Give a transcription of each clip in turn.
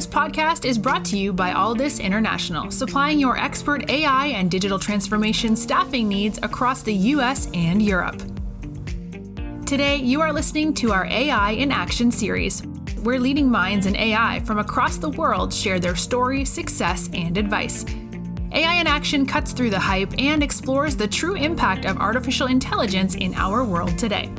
This podcast is brought to you by Aldis International, supplying your expert AI and digital transformation staffing needs across the US and Europe. Today, you are listening to our AI in Action series, where leading minds in AI from across the world share their story, success, and advice. AI in Action cuts through the hype and explores the true impact of artificial intelligence in our world today.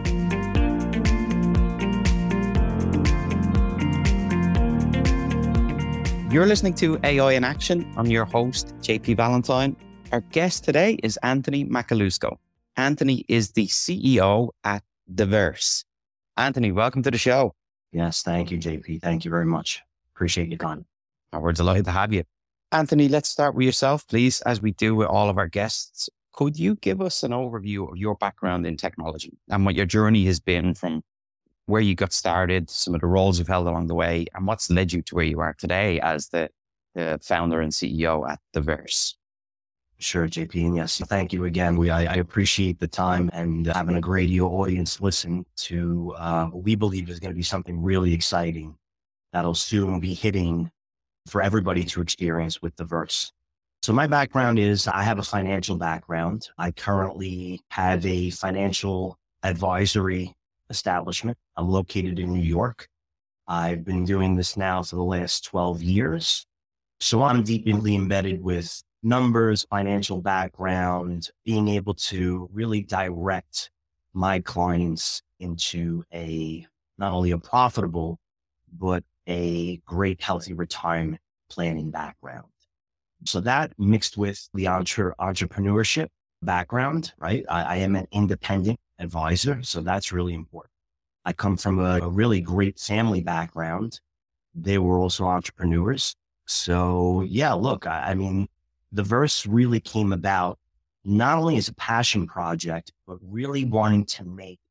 You're listening to AI in Action. I'm your host, JP Valentine. Our guest today is Anthony Macaluso. Anthony is the CEO at Diverse. Anthony, welcome to the show. Yes, thank you, JP. Thank you very much. Appreciate your time. We're delighted to have you. Anthony, let's start with yourself, please, as we do with all of our guests. Could you give us an overview of your background in technology and what your journey has been from where you got started, some of the roles you've held along the way, and what's led you to where you are today as the founder and CEO at Diverse? Sure, JP. And yes, thank you again. I appreciate the time and having a great audience listen to what we believe is going to be something really exciting that'll soon be hitting for everybody to experience with Diverse. So my background is I have a financial background. I currently have a financial advisory establishment. I'm located in New York. I've been doing this now for the last 12 years. So I'm deeply embedded with numbers, financial background, being able to really direct my clients into not only a profitable, but a great, healthy retirement planning background. So that mixed with the entrepreneurship background, right? I am an independent advisor, so that's really important. I come from a really great family background. They were also entrepreneurs. So yeah, look, I mean, Diverse really came about not only as a passion project, but really wanting to make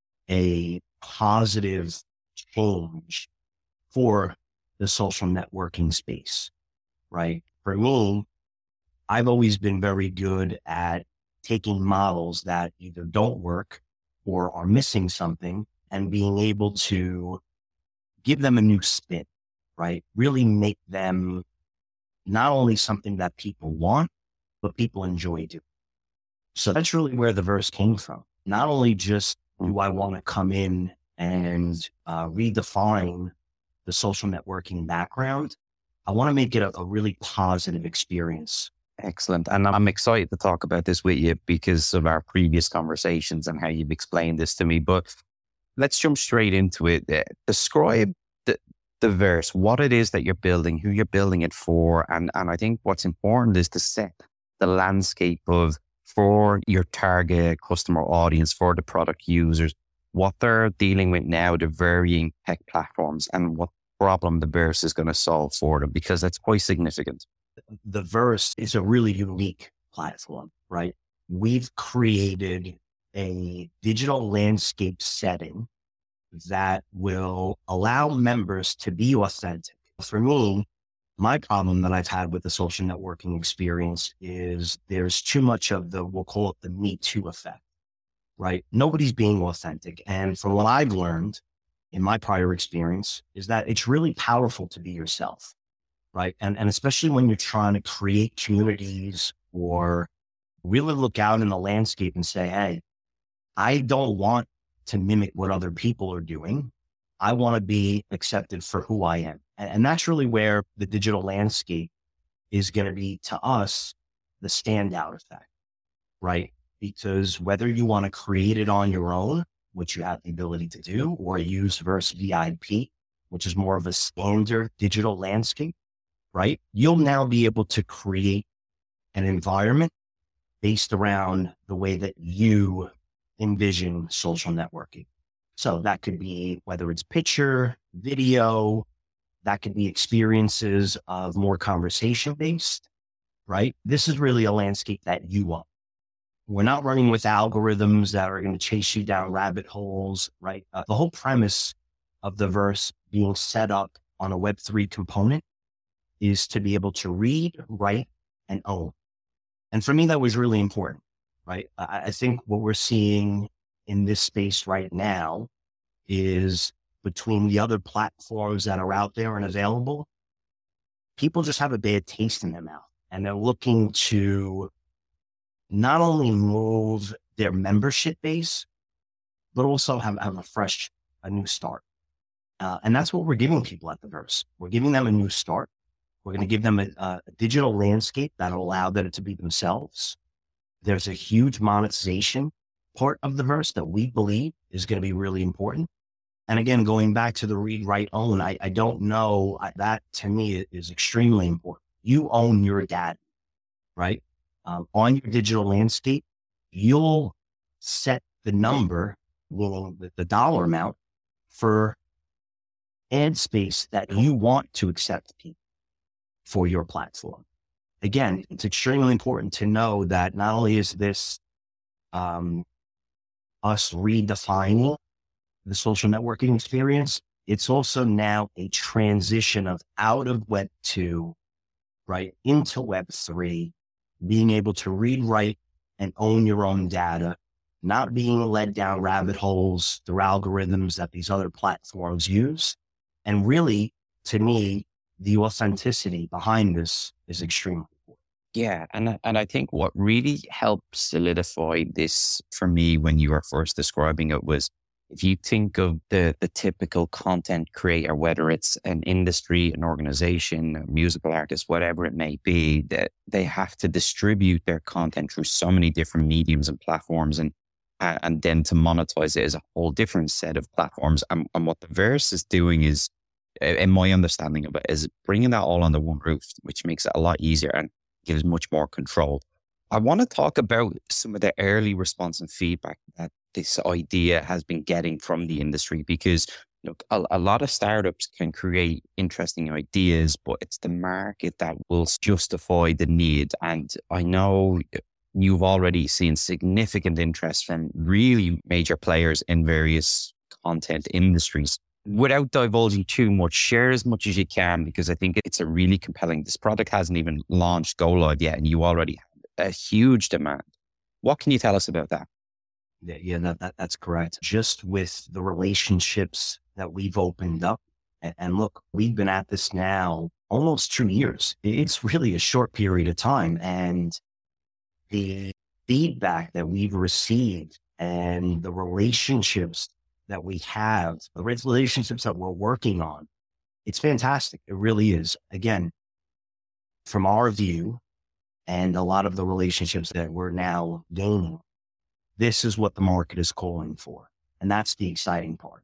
a positive change for the social networking space, right? For me, I've always been very good at taking models that either don't work or are missing something and being able to give them a new spin, right? Really make them not only something that people want, but people enjoy doing. So that's really where the Verse came from. Not only just do I want to come in and redefine the social networking background, I want to make it a really positive experience. Excellent. And I'm excited to talk about this with you because of our previous conversations and how you've explained this to me. But let's jump straight into it. Describe the Verse, what it is that you're building, who you're building it for. And I think what's important is to set the landscape for your target customer audience, for the product users, what they're dealing with now, the varying tech platforms, and what problem the Verse is going to solve for them, because that's quite significant. The Verse is a really unique platform, right? We've created a digital landscape setting that will allow members to be authentic. For me, my problem that I've had with the social networking experience is there's too much of we'll call it the Me Too effect, right? Nobody's being authentic. And from what I've learned in my prior experience is that it's really powerful to be yourself, right? And especially when you're trying to create communities or really look out in the landscape and say, hey, I don't want to mimic what other people are doing. I want to be accepted for who I am. And that's really where the digital landscape is going to be, to us, the standout effect, right? Because whether you want to create it on your own, which you have the ability to do, or use Verse VIP, which is more of a standard digital landscape, right? You'll now be able to create an environment based around the way that you envision social networking. So that could be whether it's picture, video, that could be experiences of more conversation based, right? This is really a landscape that you want. We're not running with algorithms that are going to chase you down rabbit holes, right? The whole premise of the Verse being set up on a Web3 component is to be able to read, write, and own. And for me, that was really important, right? I think what we're seeing in this space right now is between the other platforms that are out there and available, people just have a bad taste in their mouth. And they're looking to not only move their membership base, but also have a new start. And that's what we're giving people at The Verse. We're giving them a new start. We're going to give them a digital landscape that'll allow them to be themselves. There's a huge monetization part of The Verse that we believe is going to be really important. And again, going back to the read, write, own, I don't know, that to me is extremely important. You own your data, right? On your digital landscape, you'll set the number, meaning the dollar amount for ad space that you want to accept people for your platform. Again, it's extremely important to know that not only is this us redefining the social networking experience, it's also now a transition of out of Web 2, right, into Web 3, being able to read, write, and own your own data, not being led down rabbit holes through algorithms that these other platforms use. And really, to me, the authenticity behind this is extremely important. Yeah. And I think what really helped solidify this for me when you were first describing it was, if you think of the typical content creator, whether it's an industry, an organization, a musical artist, whatever it may be, that they have to distribute their content through so many different mediums and platforms, and then to monetize it is a whole different set of platforms. And what The Verse is doing is, in my understanding of it, is bringing that all under one roof, which makes it a lot easier and gives much more control. I want to talk about some of the early response and feedback that this idea has been getting from the industry, because look, a lot of startups can create interesting ideas, but it's the market that will justify the need. And I know you've already seen significant interest from really major players in various content industries. Without divulging too much, share as much as you can, because I think it's a really compelling. This product hasn't even launched go live yet, and you already have a huge demand. What can you tell us about that? Yeah, that's correct. Just with the relationships that we've opened up, and look, we've been at this now almost 2 years. It's really a short period of time, and the feedback that we've received and the relationships that we have, the relationships that we're working on, it's fantastic. It really is. Again, from our view and a lot of the relationships that we're now gaining, this is what the market is calling for. And that's the exciting part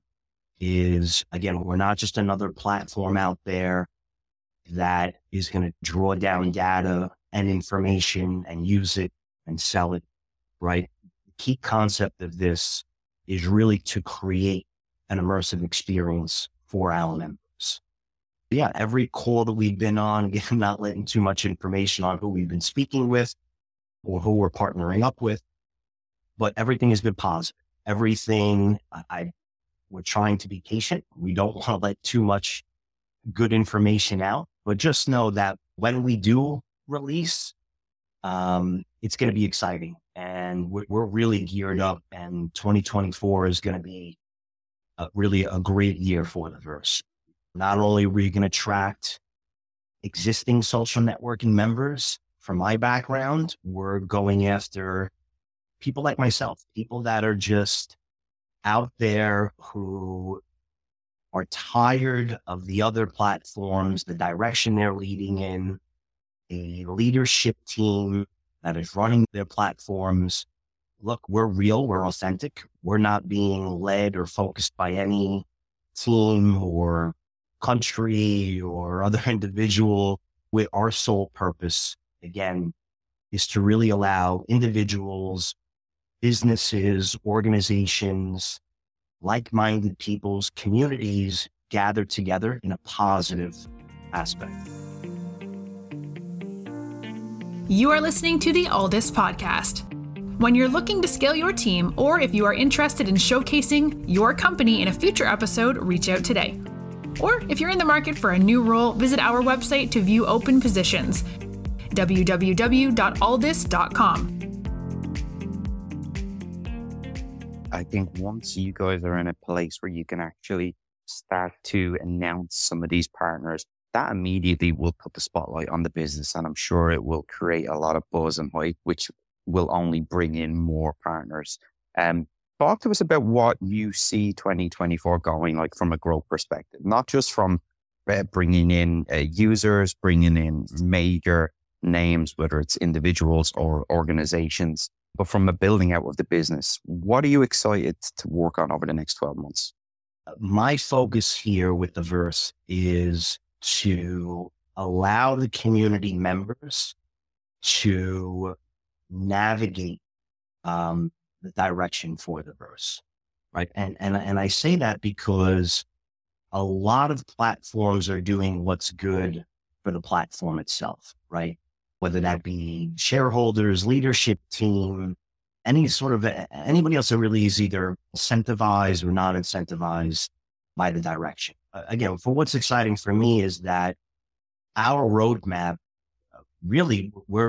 is, again, we're not just another platform out there that is going to draw down data and information and use it and sell it, right? The key concept of this is really to create an immersive experience for our members. Yeah, every call that we've been on, again, not letting too much information on who we've been speaking with or who we're partnering up with, but everything has been positive. Everything, we're trying to be patient. We don't want to let too much good information out, but just know that when we do release, it's going to be exciting, and we're really geared up, and 2024 is going to be really a great year for The Verse. Not only are we going to attract existing social networking members, from my background, we're going after people like myself, people that are just out there who are tired of the other platforms, the direction they're leading in, a leadership team that is running their platforms. Look, we're real, we're authentic. We're not being led or focused by any team or country or other individual. Our sole purpose, again, is to really allow individuals, businesses, organizations, like-minded peoples, communities gather together in a positive aspect. You are listening to the Aldis Podcast. When you're looking to scale your team, or if you are interested in showcasing your company in a future episode, reach out today. Or if you're in the market for a new role, visit our website to view open positions, www.aldis.com. I think once you guys are in a place where you can actually start to announce some of these partners, that immediately will put the spotlight on the business. And I'm sure it will create a lot of buzz and hype, which will only bring in more partners. Talk to us about what you see 2024 going like from a growth perspective, not just from bringing in users, bringing in major names, whether it's individuals or organizations, but from a building out of the business. What are you excited to work on over the next 12 months? My focus here with the Verse is to allow the community members to navigate the direction for the Verse, right? And I say that because a lot of platforms are doing what's good for the platform itself, right? Whether that be shareholders, leadership team, anybody else that really is either incentivized or not incentivized by the direction. Again, for what's exciting for me is that our roadmap, really,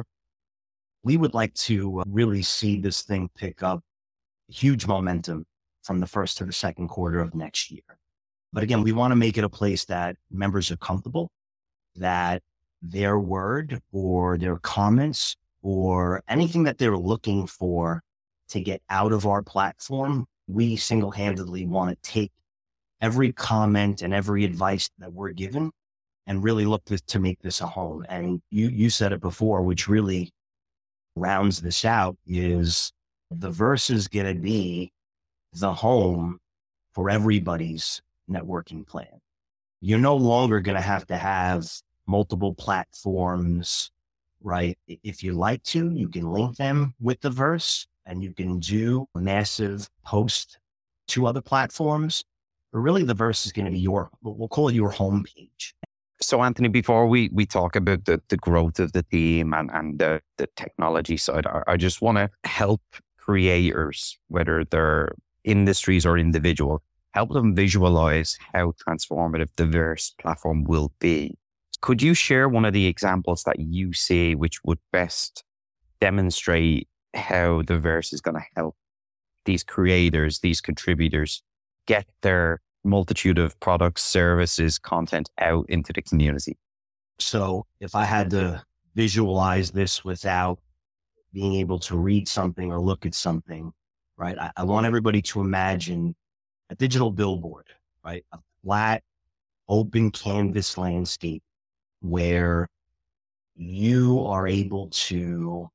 we would like to really see this thing pick up huge momentum from the first to the second quarter of next year. But again, we want to make it a place that members are comfortable, that their word or their comments or anything that they're looking for to get out of our platform, we single-handedly want to take every comment and every advice that we're given and really look to make this a home. And you said it before, which really rounds this out, is the Verse is going to be the home for everybody's networking plan. You're no longer going to have multiple platforms, right? If you like to, you can link them with the Verse and you can do a massive post to other platforms. But really the Verse is going to be we'll call it your homepage. So Anthony, before we talk about the growth of the team and the technology side, I just want to help creators, whether they're industries or individual, help them visualize how transformative the Verse platform will be. Could you share one of the examples that you see which would best demonstrate how the Verse is going to help these creators, these contributors get their multitude of products, services, content out into the community? So if I had to visualize this without being able to read something or look at something, right? I want everybody to imagine a digital billboard, right? A flat, open canvas landscape where you are able to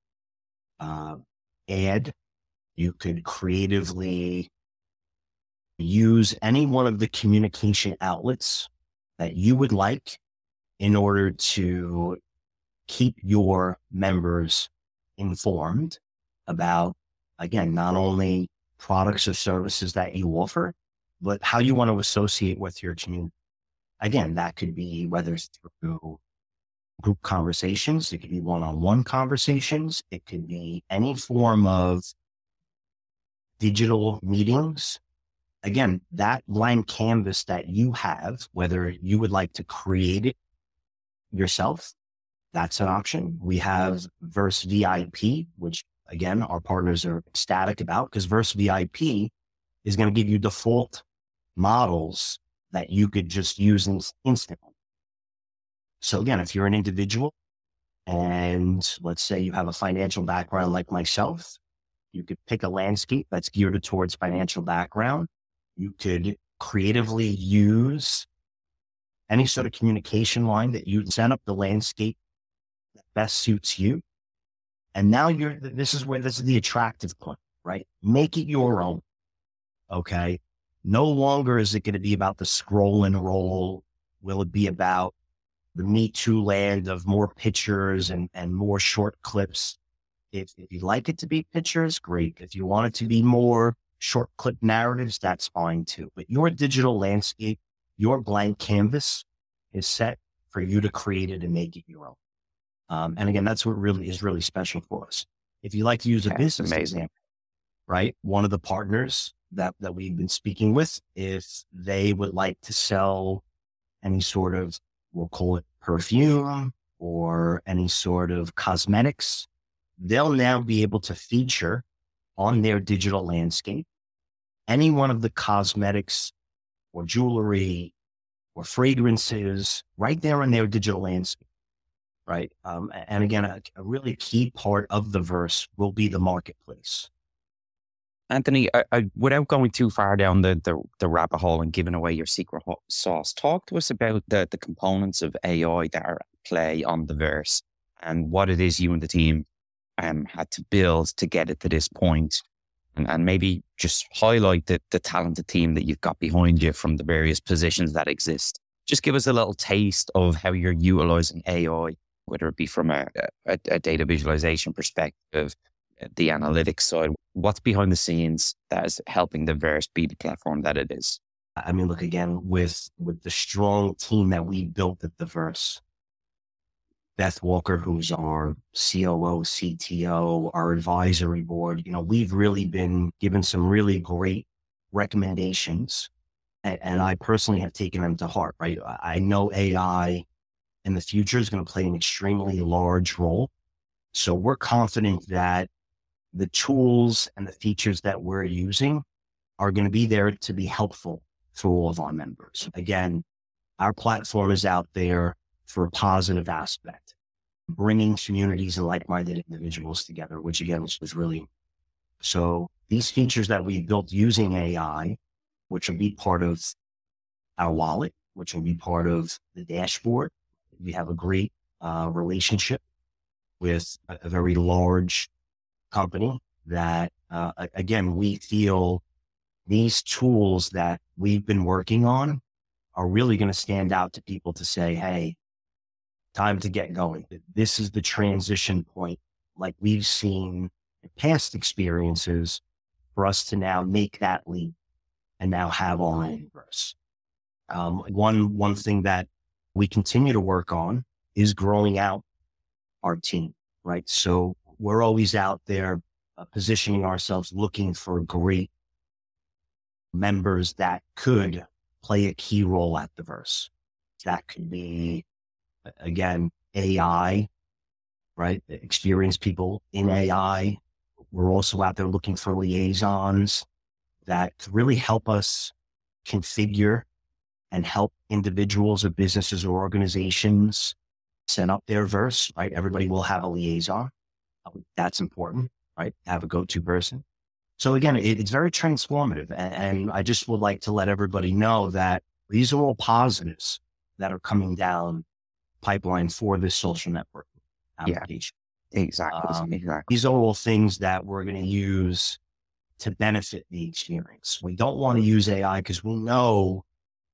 add, you could creatively use any one of the communication outlets that you would like in order to keep your members informed about, again, not only products or services that you offer, but how you want to associate with your community. Again, that could be whether it's through group conversations, it could be one-on-one conversations, it could be any form of digital meetings. Again, that blank canvas that you have, whether you would like to create it yourself, that's an option. We have Verse VIP, which again, our partners are ecstatic about, because Verse VIP is going to give you default models that you could just use instantly. So again, if you're an individual and let's say you have a financial background like myself, you could pick a landscape that's geared towards financial background. You could creatively use any sort of communication line that you set up the landscape that best suits you. And now this is the attractive point, right? Make it your own. Okay. No longer is it going to be about the scroll and roll. Will it be about the Me Too land of more pictures and more short clips? If you like it to be pictures, great. If you want it to be more short clip narratives, that's fine too. But your digital landscape, your blank canvas is set for you to create it and make it your own. And again, that's what really is really special for us. If you like to use a business example, right? One of the partners that we've been speaking with, if they would like to sell any sort of, we'll call it perfume or any sort of cosmetics, they'll now be able to feature on their digital landscape any one of the cosmetics or jewelry or fragrances right there in their digital landscape, right? And again, a really key part of the verse will be the marketplace. Anthony, without going too far down the rabbit hole and giving away your secret sauce, talk to us about the components of AI that are at play on the verse and what it is you and the team had to build to get it to this point. And maybe just highlight the talented team that you've got behind you from the various positions that exist. Just give us a little taste of how you're utilizing AI, whether it be from a data visualization perspective, the analytics side. What's behind the scenes that is helping the verse be the platform that it is? I mean, look, again, with the strong team that we built at the verse, Beth Walker, who's our COO, CTO, our advisory board, we've really been given some really great recommendations. And I personally have taken them to heart, right? I know AI in the future is going to play an extremely large role. So we're confident that the tools and the features that we're using are going to be there to be helpful for all of our members. Again, our platform is out there for a positive aspect, bringing communities and like-minded individuals together, which again was really. So these features that we built using AI, which will be part of our wallet, which will be part of the dashboard. We have a great relationship with a very large company that, again, we feel these tools that we've been working on are really going to stand out to people to say, hey, time to get going. This is the transition point, like we've seen in past experiences, for us to now make that leap and now have our own verse. One thing that we continue to work on is growing out our team, right? So we're always out there positioning ourselves, looking for great members that could play a key role at the verse. That could be, again, AI, right? Experienced people in AI. We're also out there looking for liaisons that really help us configure and help individuals or businesses or organizations set up their verse, right? Everybody will have a liaison. That's important, right? Have a go-to person. So again, it's very transformative. And I just would like to let everybody know that these are all positives that are coming down pipeline for this social network application. Yeah, exactly. These are all things that we're going to use to benefit the experience. We don't want to use AI because we know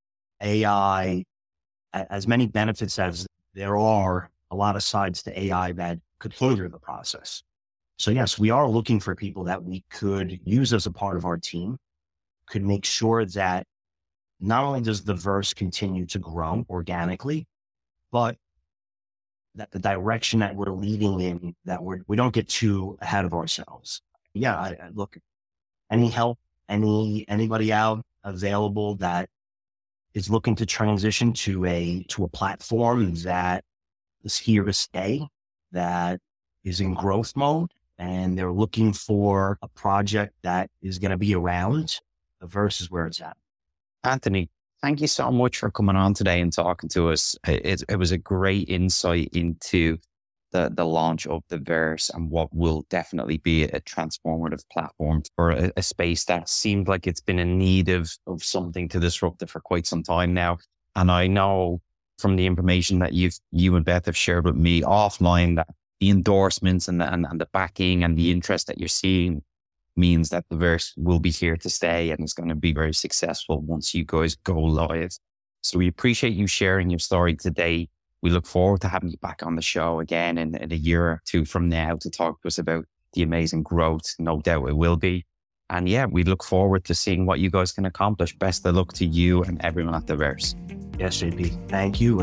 AI, as many benefits as there are, a lot of sides to AI that could hinder the process. So yes, we are looking for people that we could use as a part of our team, could make sure that not only does the verse continue to grow organically, but that the direction that we're leading in, that we don't get too ahead of ourselves. Yeah, look, any help, anybody out available that is looking to transition to a platform that is here to stay, that is in growth mode, and they're looking for a project that is going to be around, the verse is where it's at. Anthony, thank you so much for coming on today and talking to us. It was a great insight into the launch of the verse and what will definitely be a transformative platform for a space that seemed like it's been in need of something to disrupt it for quite some time now. And I know from the information that you and Beth have shared with me offline that the endorsements and the backing and the interest that you're seeing means that the verse will be here to stay and is going to be very successful once you guys go live. So we appreciate you sharing your story today. We look forward to having you back on the show again in a year or two from now to talk to us about the amazing growth. No doubt it will be. And yeah, we look forward to seeing what you guys can accomplish. Best of luck to you and everyone at the verse. Yes, JP. Thank you.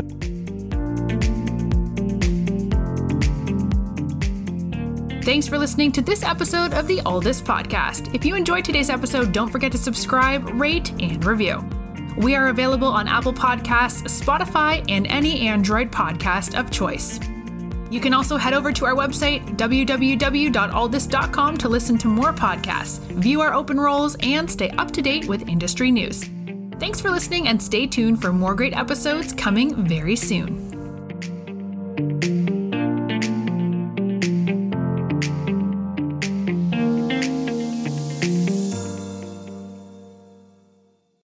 Thanks for listening to this episode of the All This Podcast. If you enjoyed today's episode, don't forget to subscribe, rate, and review. We are available on Apple Podcasts, Spotify, and any Android podcast of choice. You can also head over to our website, www.allthis.com, to listen to more podcasts, view our open roles, and stay up to date with industry news. Thanks for listening and stay tuned for more great episodes coming very soon.